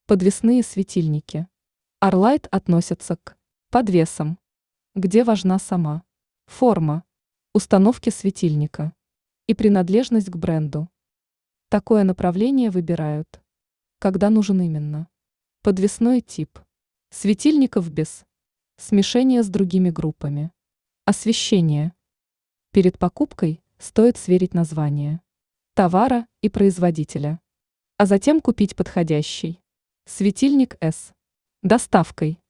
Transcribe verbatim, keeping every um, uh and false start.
Подвесные светильники. Арлайт относятся к подвесам, где важна сама форма установки светильника и принадлежность к бренду. Такое направление выбирают, когда нужен именно подвесной тип светильников без смешения с другими группами. Освещение. Перед покупкой стоит сверить название товара и производителя, а затем купить подходящий светильник с доставкой.